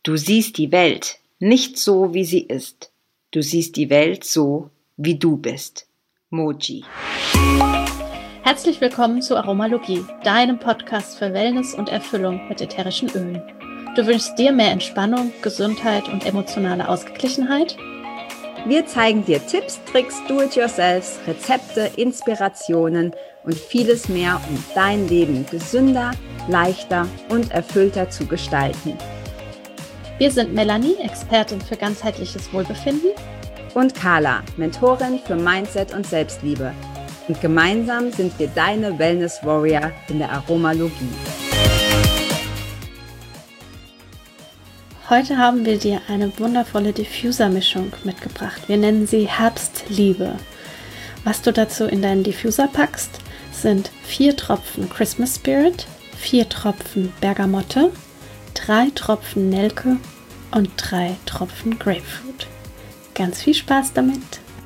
Du siehst die Welt nicht so, wie sie ist. Du siehst die Welt so, wie du bist. Moji. Herzlich willkommen zu Aromalogie, deinem Podcast für Wellness und Erfüllung mit ätherischen Ölen. Du wünschst dir mehr Entspannung, Gesundheit und emotionale Ausgeglichenheit? Wir zeigen dir Tipps, Tricks, Do-it-yourselfs, Rezepte, Inspirationen und vieles mehr, um dein Leben gesünder, leichter und erfüllter zu gestalten. Wir sind Melanie, Expertin für ganzheitliches Wohlbefinden, und Carla, Mentorin für Mindset und Selbstliebe. Und gemeinsam sind wir deine Wellness Warrior in der Aromalogie. Heute haben wir dir eine wundervolle Diffuser-Mischung mitgebracht. Wir nennen sie Herbstliebe. Was du dazu in deinen Diffuser packst, sind 4 Tropfen Christmas Spirit, 4 Tropfen Bergamotte, 3 Tropfen Nelke und 3 Tropfen Grapefruit. Ganz viel Spaß damit!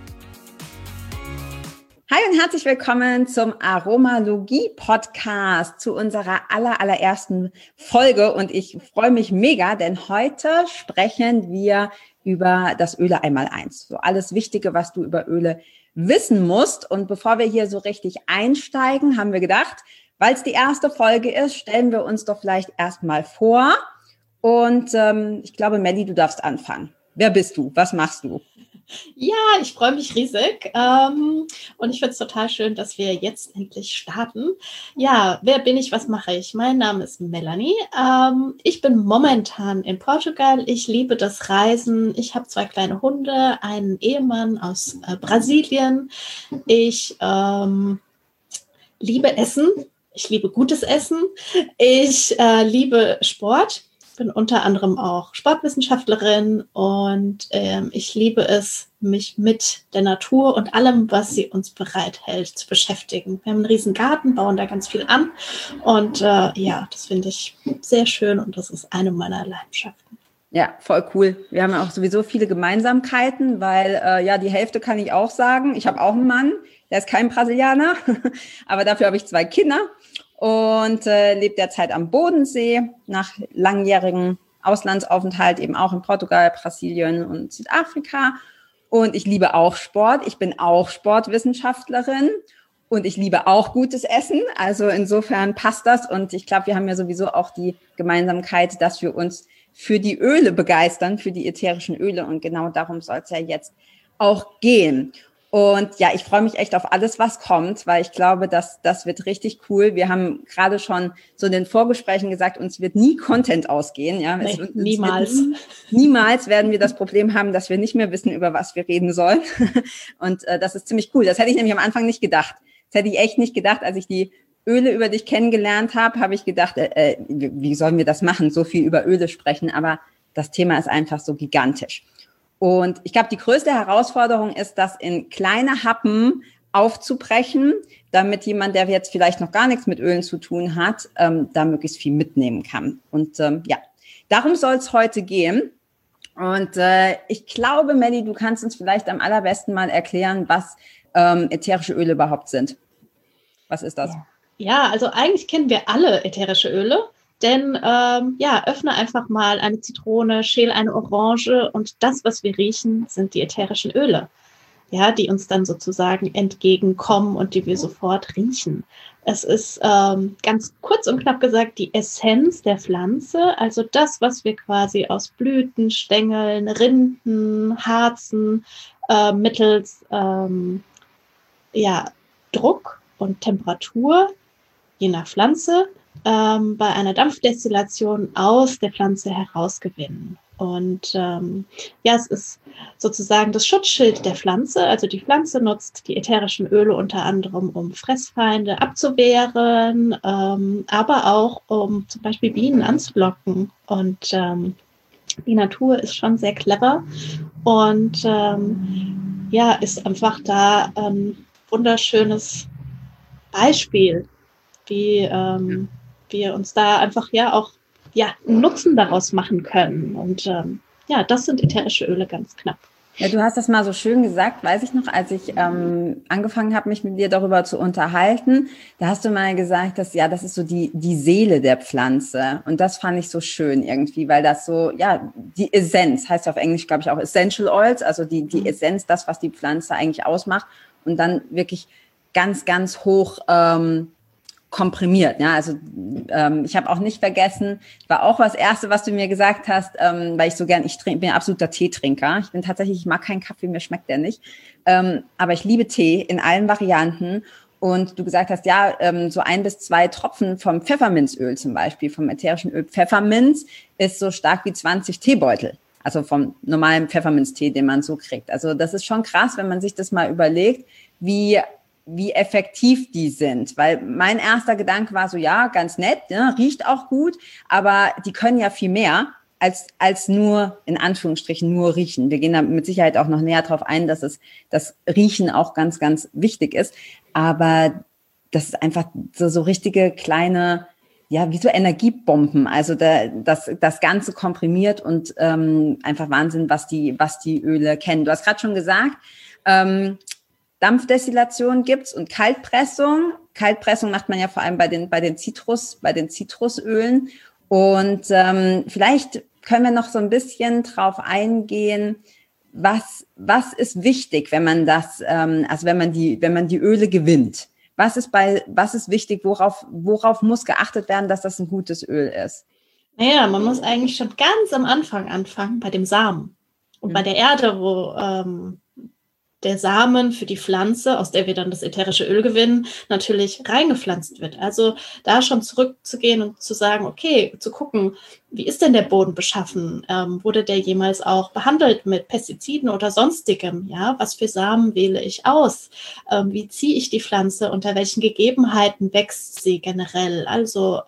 Hi und herzlich willkommen zum Aromalogie-Podcast, zu unserer allerersten Folge. Und ich freue mich mega, denn heute sprechen wir über das Öle einmal-eins. So alles Wichtige, was du über Öle wissen musst. Und bevor wir hier so richtig einsteigen, haben wir gedacht, weil es die erste Folge ist, stellen wir uns doch vielleicht erstmal vor. Und ich glaube, Melli, du darfst anfangen. Wer bist du? Was machst du? Ja, ich freue mich riesig und ich finde es total schön, dass wir jetzt endlich starten. Ja, wer bin ich, was mache ich? Mein Name ist Melanie. Ich bin momentan in Portugal. Ich liebe das Reisen. Ich habe 2 kleine Hunde, einen Ehemann aus Brasilien. Ich liebe Essen. Ich liebe gutes Essen. Ich liebe Sport. Bin unter anderem auch Sportwissenschaftlerin und ich liebe es, mich mit der Natur und allem, was sie uns bereithält, zu beschäftigen. Wir haben einen riesen Garten, bauen da ganz viel an und das finde ich sehr schön und das ist eine meiner Leidenschaften. Ja, voll cool. Wir haben ja auch sowieso viele Gemeinsamkeiten, weil die Hälfte kann ich auch sagen. Ich habe auch einen Mann, der ist kein Brasilianer, aber dafür habe ich 2 Kinder. Und lebt derzeit am Bodensee nach langjährigem Auslandsaufenthalt, eben auch in Portugal, Brasilien und Südafrika. Und ich liebe auch Sport. Ich bin auch Sportwissenschaftlerin und ich liebe auch gutes Essen. Also insofern passt das. Und ich glaube, wir haben ja sowieso auch die Gemeinsamkeit, dass wir uns für die Öle begeistern, für die ätherischen Öle. Und genau darum soll es ja jetzt auch gehen. Und ja, ich freue mich echt auf alles, was kommt, weil ich glaube, das wird richtig cool. Wir haben gerade schon so in den Vorgesprächen gesagt, uns wird nie Content ausgehen. Ja, nee, niemals. Niemals werden wir das Problem haben, dass wir nicht mehr wissen, über was wir reden sollen. Und das ist ziemlich cool. Das hätte ich nämlich am Anfang nicht gedacht. Das hätte ich echt nicht gedacht. Als ich die Öle über dich kennengelernt habe ich gedacht, wie sollen wir das machen, so viel über Öle sprechen? Aber das Thema ist einfach so gigantisch. Und ich glaube, die größte Herausforderung ist, das in kleine Happen aufzubrechen, damit jemand, der jetzt vielleicht noch gar nichts mit Ölen zu tun hat, da möglichst viel mitnehmen kann. Und darum soll es heute gehen. Und ich glaube, Melli, du kannst uns vielleicht am allerbesten mal erklären, was ätherische Öle überhaupt sind. Was ist das? Ja, also eigentlich kennen wir alle ätherische Öle. Denn öffne einfach mal eine Zitrone, schäle eine Orange und das, was wir riechen, sind die ätherischen Öle, ja, die uns dann sozusagen entgegenkommen und die wir sofort riechen. Es ist ganz kurz und knapp gesagt die Essenz der Pflanze, also das, was wir quasi aus Blüten, Stängeln, Rinden, Harzen mittels Druck und Temperatur je nach Pflanze bei einer Dampfdestillation aus der Pflanze herausgewinnen. Und es ist sozusagen das Schutzschild der Pflanze. Also die Pflanze nutzt die ätherischen Öle unter anderem, um Fressfeinde abzuwehren, aber auch, um zum Beispiel Bienen anzulocken. Und die Natur ist schon sehr clever und ist einfach da ein wunderschönes Beispiel, wie wir uns da einfach auch einen Nutzen daraus machen können. Und das sind ätherische Öle ganz knapp. Ja, du hast das mal so schön gesagt, weiß ich noch, als ich angefangen habe, mich mit dir darüber zu unterhalten. Da hast du mal gesagt, dass ja, das ist so die Seele der Pflanze. Und das fand ich so schön irgendwie, weil das so, ja, die Essenz, heißt auf Englisch, glaube ich, auch Essential Oils, also die Essenz, das, was die Pflanze eigentlich ausmacht. Und dann wirklich ganz, ganz hoch komprimiert. Ja, also ich habe auch nicht vergessen, war auch das Erste, was du mir gesagt hast, weil ich so gern, bin ein absoluter Teetrinker. Ich mag keinen Kaffee, mir schmeckt der nicht. Aber ich liebe Tee in allen Varianten. Und du gesagt hast, ja, so 1 bis 2 Tropfen vom Pfefferminzöl zum Beispiel, vom ätherischen Öl Pfefferminz, ist so stark wie 20 Teebeutel. Also vom normalen Pfefferminztee, den man so kriegt. Also das ist schon krass, wenn man sich das mal überlegt, wie effektiv die sind. Weil mein erster Gedanke war so, ja, ganz nett, ja, riecht auch gut, aber die können ja viel mehr als nur, in Anführungsstrichen, nur riechen. Wir gehen da mit Sicherheit auch noch näher drauf ein, dass das Riechen auch ganz, ganz wichtig ist. Aber das ist einfach so richtige kleine, ja, wie so Energiebomben. Also das Ganze komprimiert und einfach Wahnsinn, was die Öle kennen. Du hast gerade schon gesagt, Dampfdestillation gibt's und Kaltpressung. Kaltpressung macht man ja vor allem bei den Zitrusölen. Und vielleicht können wir noch so ein bisschen drauf eingehen, was ist wichtig, wenn man wenn man die Öle gewinnt. Was ist wichtig, worauf muss geachtet werden, dass das ein gutes Öl ist? Naja, man muss eigentlich schon ganz am Anfang anfangen, bei dem Samen und bei der Erde, wo der Samen für die Pflanze, aus der wir dann das ätherische Öl gewinnen, natürlich reingepflanzt wird. Also da schon zurückzugehen und zu sagen, okay, zu gucken, wie ist denn der Boden beschaffen? Wurde der jemals auch behandelt mit Pestiziden oder sonstigem? Ja, was für Samen wähle ich aus? Wie ziehe ich die Pflanze? Unter welchen Gegebenheiten wächst sie generell? Also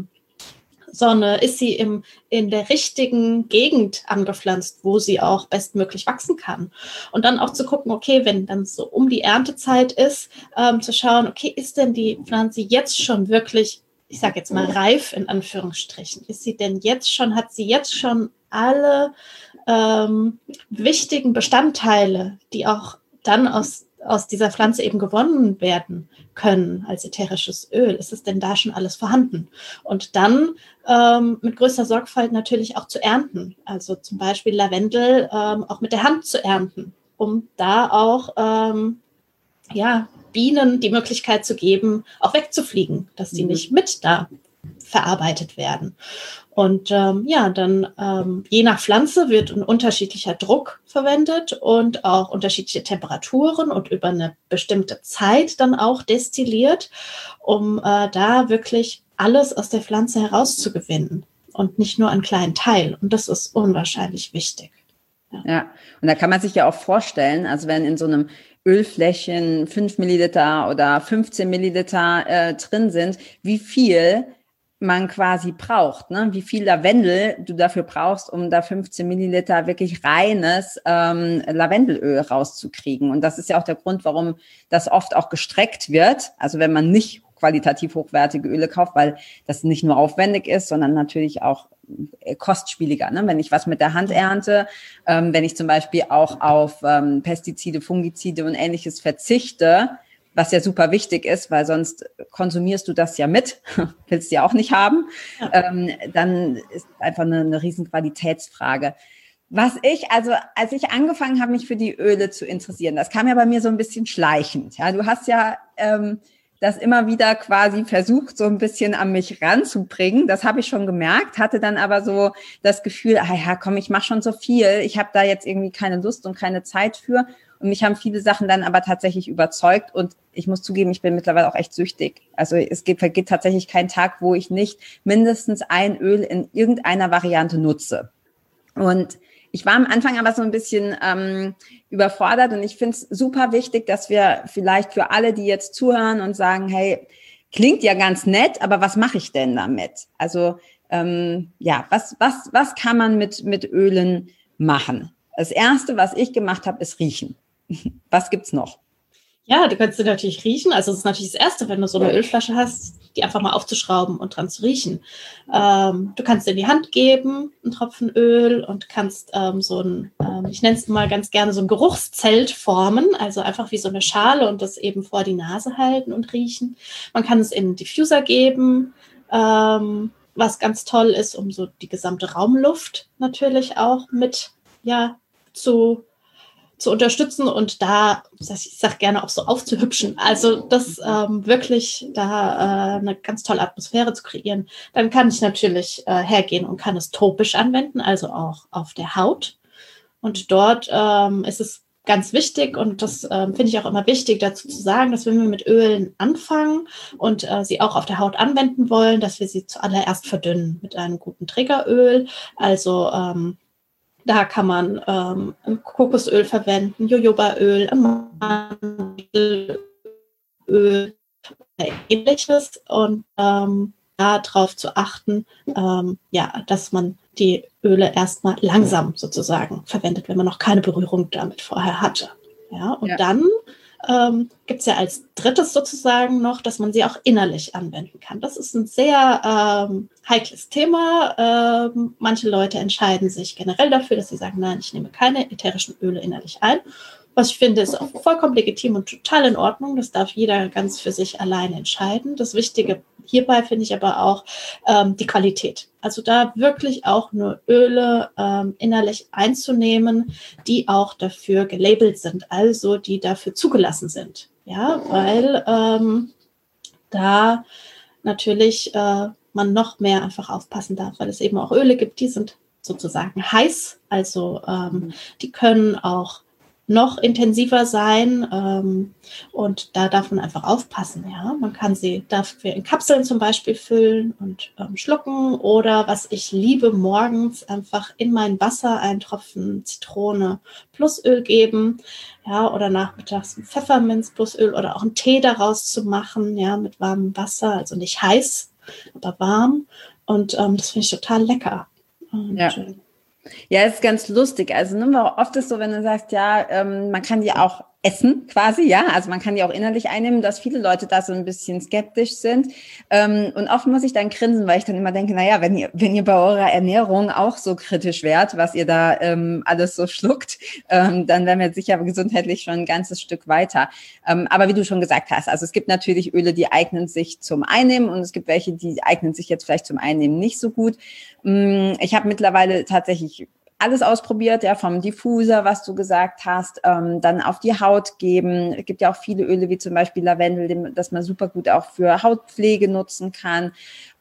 Sonne, ist sie in der richtigen Gegend angepflanzt, wo sie auch bestmöglich wachsen kann. Und dann auch zu gucken, okay, wenn dann so um die Erntezeit ist, zu schauen, okay, ist denn die Pflanze jetzt schon wirklich, ich sage jetzt mal reif in Anführungsstrichen, ist sie denn jetzt schon, hat sie jetzt schon alle wichtigen Bestandteile, die auch dann aus dieser Pflanze eben gewonnen werden können als ätherisches Öl, ist es denn da schon alles vorhanden? Und dann mit größter Sorgfalt natürlich auch zu ernten. Also zum Beispiel Lavendel auch mit der Hand zu ernten, um da auch Bienen die Möglichkeit zu geben, auch wegzufliegen, dass die nicht mit da verarbeitet werden. Und dann je nach Pflanze wird ein unterschiedlicher Druck verwendet und auch unterschiedliche Temperaturen und über eine bestimmte Zeit dann auch destilliert, um da wirklich alles aus der Pflanze herauszugewinnen und nicht nur einen kleinen Teil. Und das ist unwahrscheinlich wichtig. Ja, und da kann man sich ja auch vorstellen, also wenn in so einem Ölfläschchen 5 Milliliter oder 15 Milliliter drin sind, wie viel man quasi braucht, ne? Wie viel Lavendel du dafür brauchst, um da 15 Milliliter wirklich reines Lavendelöl rauszukriegen. Und das ist ja auch der Grund, warum das oft auch gestreckt wird. Also wenn man nicht qualitativ hochwertige Öle kauft, weil das nicht nur aufwendig ist, sondern natürlich auch kostspieliger. Ne? Wenn ich was mit der Hand ernte, wenn ich zum Beispiel auch auf Pestizide, Fungizide und Ähnliches verzichte, was ja super wichtig ist, weil sonst konsumierst du das ja mit, willst du ja auch nicht haben, dann ist einfach eine riesen Qualitätsfrage. Als ich angefangen habe, mich für die Öle zu interessieren, das kam ja bei mir so ein bisschen schleichend. Ja, du hast ja das immer wieder quasi versucht, so ein bisschen an mich ranzubringen. Das habe ich schon gemerkt, hatte dann aber so das Gefühl, ich mache schon so viel, ich habe da jetzt irgendwie keine Lust und keine Zeit für. Und mich haben viele Sachen dann aber tatsächlich überzeugt. Und ich muss zugeben, ich bin mittlerweile auch echt süchtig. Also vergeht tatsächlich kein Tag, wo ich nicht mindestens ein Öl in irgendeiner Variante nutze. Und ich war am Anfang aber so ein bisschen überfordert. Und ich finde es super wichtig, dass wir vielleicht für alle, die jetzt zuhören und sagen, hey, klingt ja ganz nett, aber was mache ich denn damit? Also was kann man mit Ölen machen? Das Erste, was ich gemacht habe, ist riechen. Was gibt's noch? Ja, du kannst sie natürlich riechen. Also es ist natürlich das Erste, wenn du so eine Ölflasche hast, die einfach mal aufzuschrauben und dran zu riechen. Du kannst sie in die Hand geben, einen Tropfen Öl, und kannst so ein, ich nenne es mal ganz gerne so ein Geruchszelt formen, also einfach wie so eine Schale und das eben vor die Nase halten und riechen. Man kann es in einen Diffuser geben, was ganz toll ist, um so die gesamte Raumluft natürlich auch mit, ja, zu unterstützen und da, ich sage gerne auch so aufzuhübschen. Also das wirklich da eine ganz tolle Atmosphäre zu kreieren. Dann kann ich natürlich hergehen und kann es topisch anwenden, also auch auf der Haut. Und dort ist es ganz wichtig, und das finde ich auch immer wichtig dazu zu sagen, dass wenn wir mit Ölen anfangen und sie auch auf der Haut anwenden wollen, dass wir sie zuallererst verdünnen mit einem guten Triggeröl. Also da kann man Kokosöl verwenden, Jojobaöl, Mandelöl, ähnliches, und darauf zu achten, ja, dass man die Öle erstmal langsam sozusagen verwendet, wenn man noch keine Berührung damit vorher hatte. Ja, und dann gibt es ja als drittes sozusagen noch, dass man sie auch innerlich anwenden kann. Das ist ein sehr heikles Thema. Manche Leute entscheiden sich generell dafür, dass sie sagen, nein, ich nehme keine ätherischen Öle innerlich ein. Was ich finde, ist auch vollkommen legitim und total in Ordnung. Das darf jeder ganz für sich alleine entscheiden. Das Wichtige hierbei finde ich aber auch die Qualität. Also da wirklich auch nur Öle innerlich einzunehmen, die auch dafür gelabelt sind, also die dafür zugelassen sind. Ja, weil da natürlich man noch mehr einfach aufpassen darf, weil es eben auch Öle gibt, die sind sozusagen heiß. Also die können auch noch intensiver sein und da darf man einfach aufpassen. Ja, man kann sie dafür in Kapseln zum Beispiel füllen und schlucken, oder was ich liebe, morgens einfach in mein Wasser einen Tropfen Zitrone plus Öl geben, ja, oder nachmittags ein Pfefferminz plus Öl oder auch einen Tee daraus zu machen, ja, mit warmem Wasser, also nicht heiß, aber warm, und das finde ich total lecker. Und, ja. Ja, ist ganz lustig. Also oft ist so, wenn du sagst, ja, man kann die auch essen quasi, ja, also man kann die auch innerlich einnehmen, dass viele Leute da so ein bisschen skeptisch sind. Und oft muss ich dann grinsen, weil ich dann immer denke, naja, wenn ihr bei eurer Ernährung auch so kritisch wärt, was ihr da alles so schluckt, dann wären wir sicher gesundheitlich schon ein ganzes Stück weiter. Aber wie du schon gesagt hast, also es gibt natürlich Öle, die eignen sich zum Einnehmen, und es gibt welche, die eignen sich jetzt vielleicht zum Einnehmen nicht so gut. Ich habe mittlerweile tatsächlich alles ausprobiert, ja, vom Diffuser, was du gesagt hast, dann auf die Haut geben. Es gibt ja auch viele Öle, wie zum Beispiel Lavendel, das man super gut auch für Hautpflege nutzen kann.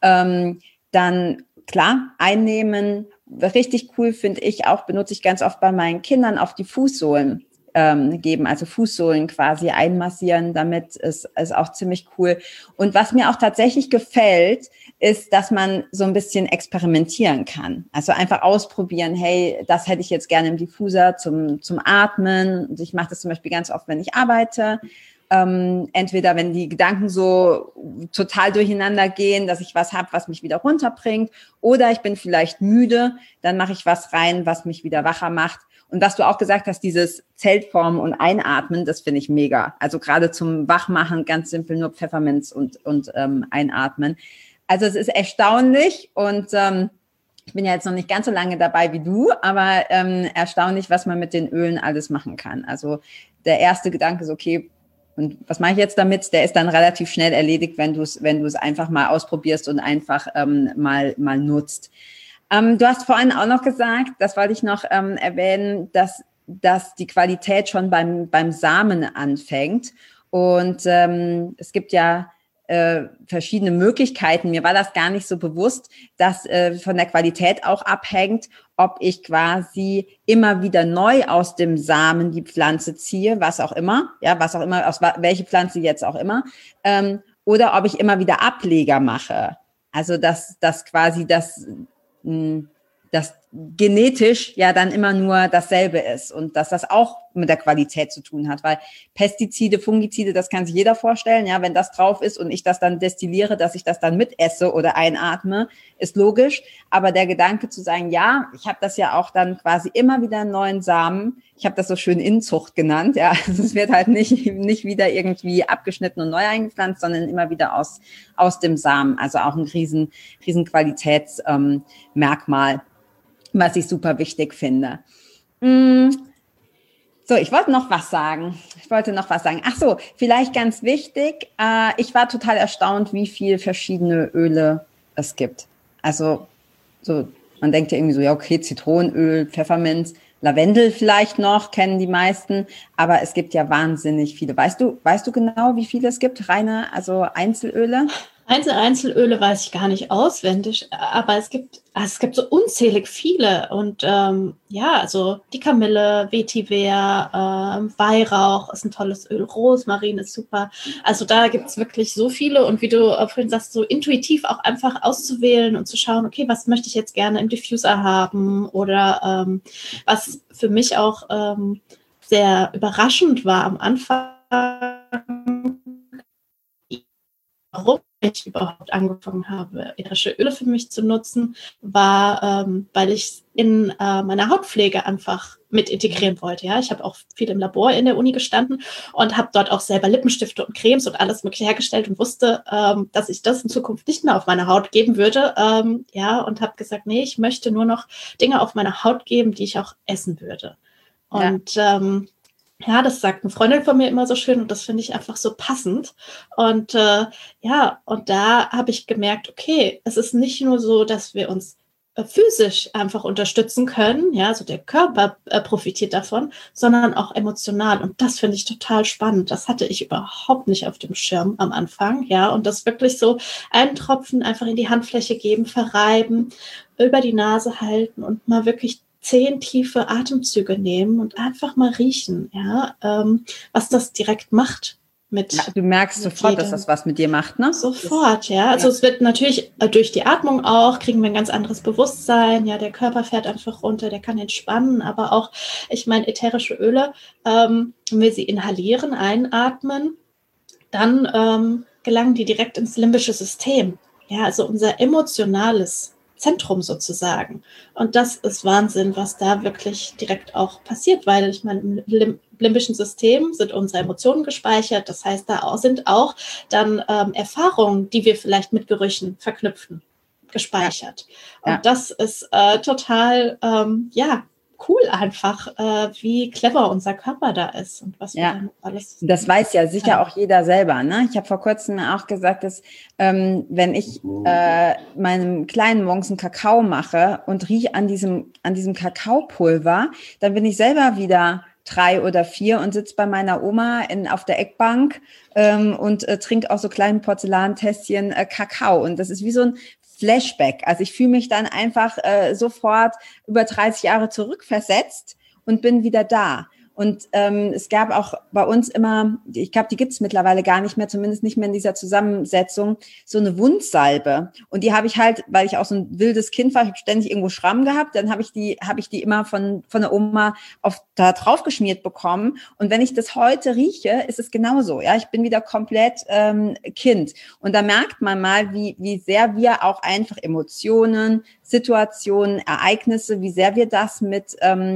Dann, klar, einnehmen. Richtig cool finde ich auch, benutze ich ganz oft bei meinen Kindern, auf die Fußsohlen geben, also Fußsohlen quasi einmassieren, damit ist auch ziemlich cool. Und was mir auch tatsächlich gefällt, ist, dass man so ein bisschen experimentieren kann. Also einfach ausprobieren, hey, das hätte ich jetzt gerne im Diffuser zum Atmen. Und ich mache das zum Beispiel ganz oft, wenn ich arbeite. Entweder wenn die Gedanken so total durcheinander gehen, dass ich was habe, was mich wieder runterbringt, oder ich bin vielleicht müde, dann mache ich was rein, was mich wieder wacher macht. Und was du auch gesagt hast, dieses Zeltformen und Einatmen, das finde ich mega. Also gerade zum Wachmachen ganz simpel nur Pfefferminz und einatmen. Also es ist erstaunlich, und ich bin ja jetzt noch nicht ganz so lange dabei wie du, aber erstaunlich, was man mit den Ölen alles machen kann. Also der erste Gedanke ist, okay, und was mache ich jetzt damit? Der ist dann relativ schnell erledigt, wenn du es einfach mal ausprobierst und einfach mal nutzt. Du hast vorhin auch noch gesagt, das wollte ich noch erwähnen, dass die Qualität schon beim Samen anfängt. Und es gibt ja verschiedene Möglichkeiten. Mir war das gar nicht so bewusst, dass von der Qualität auch abhängt, ob ich quasi immer wieder neu aus dem Samen die Pflanze ziehe, was auch immer, aus welche Pflanze jetzt auch immer, oder ob ich immer wieder Ableger mache. Also dass quasi das genetisch ja dann immer nur dasselbe ist und dass das auch mit der Qualität zu tun hat, weil Pestizide, Fungizide, das kann sich jeder vorstellen, ja, wenn das drauf ist und ich das dann destilliere, dass ich das dann mitesse oder einatme, ist logisch, aber der Gedanke zu sagen, ja, ich habe das ja auch dann quasi immer wieder einen neuen Samen, ich habe das so schön Inzucht genannt, ja, also es wird halt nicht wieder irgendwie abgeschnitten und neu eingepflanzt, sondern immer wieder aus dem Samen, also auch ein riesen Qualitätsmerkmal, was ich super wichtig finde. So, ich wollte noch was sagen. Ach so, vielleicht ganz wichtig. Ich war total erstaunt, wie viel verschiedene Öle es gibt. Also, so, man denkt ja irgendwie so, ja, okay, Zitronenöl, Pfefferminz, Lavendel vielleicht noch, kennen die meisten. Aber es gibt ja wahnsinnig viele. Weißt du genau, wie viele es gibt? Also Einzelöle? Einzelöle weiß ich gar nicht auswendig, aber es gibt so unzählig viele. Und also die Kamille, Vetiver, Weihrauch ist ein tolles Öl, Rosmarin ist super. Also da gibt es wirklich so viele. Und wie du vorhin sagst, so intuitiv auch einfach auszuwählen und zu schauen, okay, was möchte ich jetzt gerne im Diffuser haben? Oder was für mich auch sehr überraschend war am Anfang, warum ich überhaupt angefangen habe, ätherische Öle für mich zu nutzen, war, weil ich in meiner Hautpflege einfach mit integrieren wollte. Ja, ich habe auch viel im Labor in der Uni gestanden und habe dort auch selber Lippenstifte und Cremes und alles Mögliche hergestellt und wusste, dass ich das in Zukunft nicht mehr auf meine Haut geben würde. Und habe gesagt, nee, ich möchte nur noch Dinge auf meine Haut geben, die ich auch essen würde. Und das sagt eine Freundin von mir immer so schön und das finde ich einfach so passend. Und und da habe ich gemerkt, okay, es ist nicht nur so, dass wir uns physisch einfach unterstützen können, ja, also der Körper profitiert davon, sondern auch emotional. Und das finde ich total spannend. Das hatte ich überhaupt nicht auf dem Schirm am Anfang, ja, und das wirklich so einen Tropfen einfach in die Handfläche geben, verreiben, über die Nase halten und mal wirklich 10 tiefe Atemzüge nehmen und einfach mal riechen, was das direkt macht. Du merkst sofort, dass das was mit dir macht, ne? Sofort, ja. Also es wird natürlich durch die Atmung auch, kriegen wir ein ganz anderes Bewusstsein, ja, der Körper fährt einfach runter, der kann entspannen, aber auch, ich meine, ätherische Öle, wenn wir sie inhalieren, einatmen, dann gelangen die direkt ins limbische System, ja, also unser emotionales Zentrum sozusagen. Und das ist Wahnsinn, was da wirklich direkt auch passiert, weil ich meine, im limbischen System sind unsere Emotionen gespeichert. Das heißt, da sind auch dann Erfahrungen, die wir vielleicht mit Gerüchen verknüpfen, gespeichert. Ja. Und das ist total, cool einfach, wie clever unser Körper da ist und was wir dann alles. Das weiß ja sicher auch jeder selber, ne? Ich habe vor kurzem auch gesagt, dass wenn ich meinem Kleinen morgens einen Kakao mache und rieche an diesem Kakaopulver, dann bin ich selber wieder 3 oder 4 und sitze bei meiner Oma auf der Eckbank und trinke aus so kleinen Porzellantässchen Kakao. Und das ist wie so ein Flashback. Also ich fühle mich dann einfach sofort über 30 Jahre zurückversetzt und bin wieder da. Und es gab auch bei uns immer, ich glaube, die gibt es mittlerweile gar nicht mehr, zumindest nicht mehr in dieser Zusammensetzung, so eine Wundsalbe. Und die habe ich halt, weil ich auch so ein wildes Kind war, ich habe ständig irgendwo Schramm gehabt, dann habe ich die immer von der Oma da drauf geschmiert bekommen. Und wenn ich das heute rieche, ist es genauso. Ja, ich bin wieder komplett Kind. Und da merkt man mal, wie sehr wir auch einfach Emotionen, Situationen, Ereignisse, wie sehr wir das mit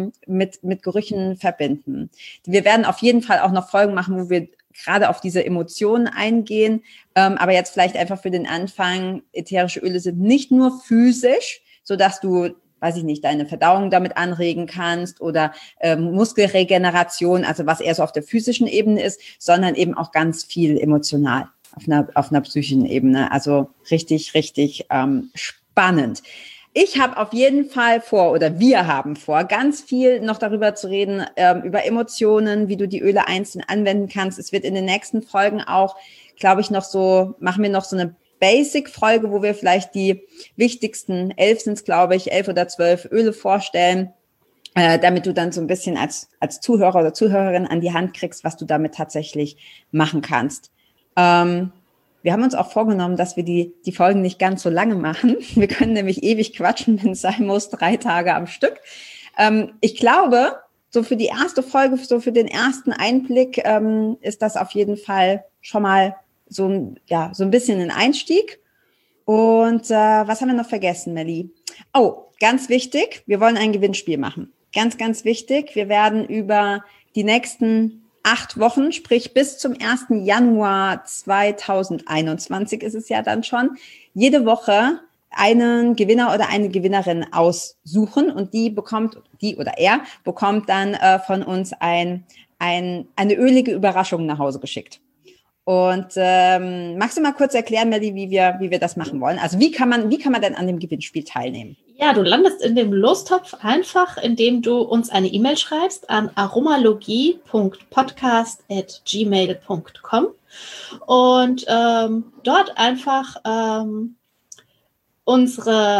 Gerüchen verbinden. Wir werden auf jeden Fall auch noch Folgen machen, wo wir gerade auf diese Emotionen eingehen, aber jetzt vielleicht einfach für den Anfang, ätherische Öle sind nicht nur physisch, sodass du, weiß ich nicht, deine Verdauung damit anregen kannst oder Muskelregeneration, also was eher so auf der physischen Ebene ist, sondern eben auch ganz viel emotional auf einer psychischen Ebene. Also richtig, richtig spannend. Ich habe auf jeden Fall wir haben vor, ganz viel noch darüber zu reden, über Emotionen, wie du die Öle einzeln anwenden kannst. Es wird in den nächsten Folgen auch, glaube ich, machen wir noch so eine Basic-Folge, wo wir vielleicht die wichtigsten 11 sind es, glaube ich, 11 oder 12 Öle vorstellen, damit du dann so ein bisschen als Zuhörer oder Zuhörerin an die Hand kriegst, was du damit tatsächlich machen kannst. wir haben uns auch vorgenommen, dass wir die Folgen nicht ganz so lange machen. Wir können nämlich ewig quatschen, wenn es sein muss, 3 Tage am Stück. Ich glaube, so für die erste Folge, so für den ersten Einblick ist das auf jeden Fall schon mal so ein bisschen ein Einstieg. Und was haben wir noch vergessen, Melli? Oh, ganz wichtig, wir wollen ein Gewinnspiel machen. Ganz, ganz wichtig. Wir werden über die nächsten 8 Wochen, sprich bis zum 1. Januar 2021 ist es ja dann schon, jede Woche einen Gewinner oder eine Gewinnerin aussuchen und die oder er bekommt dann von uns eine ölige Überraschung nach Hause geschickt. Und magst du mal kurz erklären, Melli, wie wir das machen wollen? Also wie kann man denn an dem Gewinnspiel teilnehmen? Ja, du landest in dem Lostopf einfach, indem du uns eine E-Mail schreibst an aromalogie.podcast@gmail.com und dort einfach uns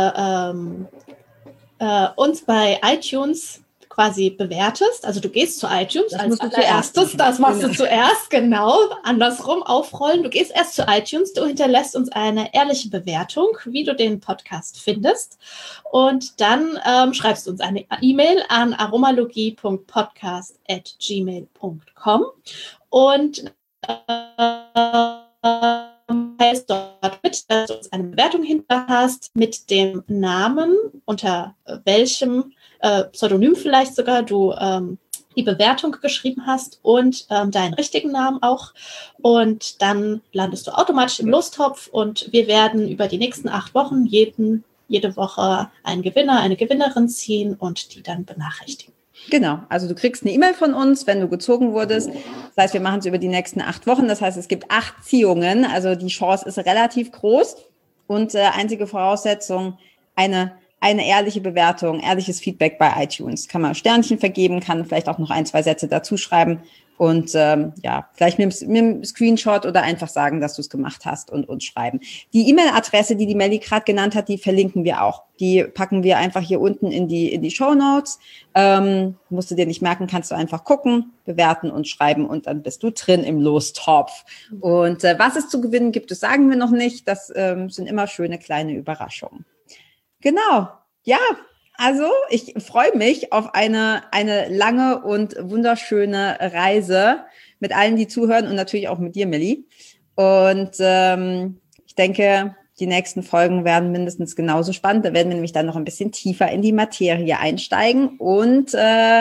bei iTunes quasi bewertest, also du gehst zu iTunes als allererstes, das machst du zuerst, genau, andersrum aufrollen, du gehst erst zu iTunes, du hinterlässt uns eine ehrliche Bewertung, wie du den Podcast findest und dann schreibst du uns eine E-Mail an aromalogie.podcast@gmail.com und heißt dort mit, dass du uns eine Bewertung hinterhast mit dem Namen, unter welchem Pseudonym vielleicht sogar du die Bewertung geschrieben hast und deinen richtigen Namen auch. Und dann landest du automatisch im Lostopf und wir werden über die nächsten 8 Wochen jede Woche einen Gewinner, eine Gewinnerin ziehen und die dann benachrichtigen. Genau, also du kriegst eine E-Mail von uns, wenn du gezogen wurdest. Das heißt, wir machen es über die nächsten 8 Wochen. Das heißt, es gibt 8 Ziehungen. Also die Chance ist relativ groß. Und einzige Voraussetzung, eine ehrliche Bewertung, ehrliches Feedback bei iTunes. Kann man Sternchen vergeben, kann vielleicht auch noch 1, 2 Sätze dazu schreiben. Und vielleicht mit einem Screenshot oder einfach sagen, dass du es gemacht hast und uns schreiben. Die E-Mail-Adresse, die Melli gerade genannt hat, die verlinken wir auch. Die packen wir einfach hier unten in die Shownotes. Musst du dir nicht merken, kannst du einfach gucken, bewerten und schreiben und dann bist du drin im Lostopf. Und was es zu gewinnen gibt, das sagen wir noch nicht. Das sind immer schöne kleine Überraschungen. Genau, ja. Also ich freue mich auf eine lange und wunderschöne Reise mit allen, die zuhören und natürlich auch mit dir, Melli. Und ich denke, die nächsten Folgen werden mindestens genauso spannend. Da werden wir nämlich dann noch ein bisschen tiefer in die Materie einsteigen und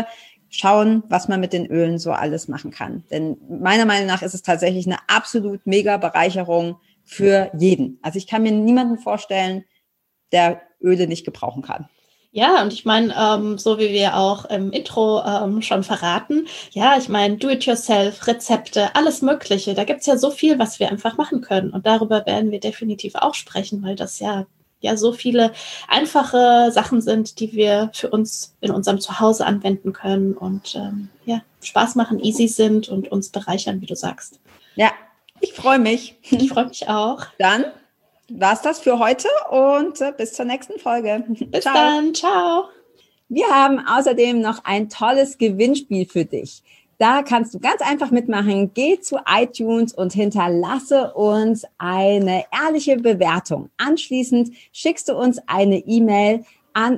schauen, was man mit den Ölen so alles machen kann. Denn meiner Meinung nach ist es tatsächlich eine absolut mega Bereicherung für jeden. Also ich kann mir niemanden vorstellen, der Öle nicht gebrauchen kann. Ja, und ich meine, so wie wir auch im Intro schon verraten, ja, ich meine, Do-it-yourself, Rezepte, alles Mögliche. Da gibt's ja so viel, was wir einfach machen können. Und darüber werden wir definitiv auch sprechen, weil das ja so viele einfache Sachen sind, die wir für uns in unserem Zuhause anwenden können und Spaß machen, easy sind und uns bereichern, wie du sagst. Ja, ich freue mich. Ich freue mich auch. Dann war's das für heute und bis zur nächsten Folge. Bis dann, ciao. Wir haben außerdem noch ein tolles Gewinnspiel für dich. Da kannst du ganz einfach mitmachen. Geh zu iTunes und hinterlasse uns eine ehrliche Bewertung. Anschließend schickst du uns eine E-Mail an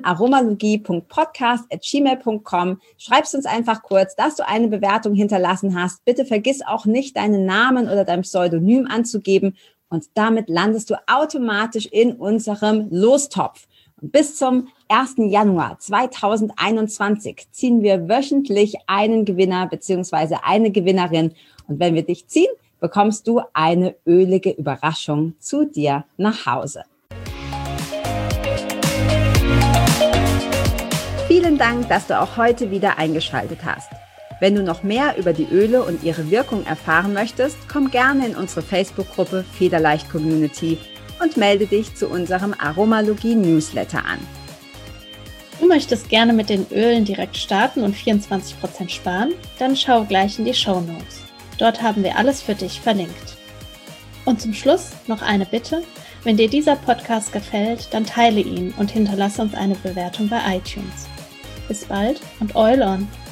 aromalogie.podcast@gmail.com. Schreibst uns einfach kurz, dass du eine Bewertung hinterlassen hast. Bitte vergiss auch nicht, deinen Namen oder dein Pseudonym anzugeben. Und damit landest du automatisch in unserem Lostopf. Und bis zum 1. Januar 2021 ziehen wir wöchentlich einen Gewinner bzw. eine Gewinnerin. Und wenn wir dich ziehen, bekommst du eine ölige Überraschung zu dir nach Hause. Vielen Dank, dass du auch heute wieder eingeschaltet hast. Wenn du noch mehr über die Öle und ihre Wirkung erfahren möchtest, komm gerne in unsere Facebook-Gruppe Federleicht Community und melde dich zu unserem Aromalogie-Newsletter an. Du möchtest gerne mit den Ölen direkt starten und 24% sparen? Dann schau gleich in die Shownotes. Dort haben wir alles für dich verlinkt. Und zum Schluss noch eine Bitte. Wenn dir dieser Podcast gefällt, dann teile ihn und hinterlasse uns eine Bewertung bei iTunes. Bis bald und Oil on!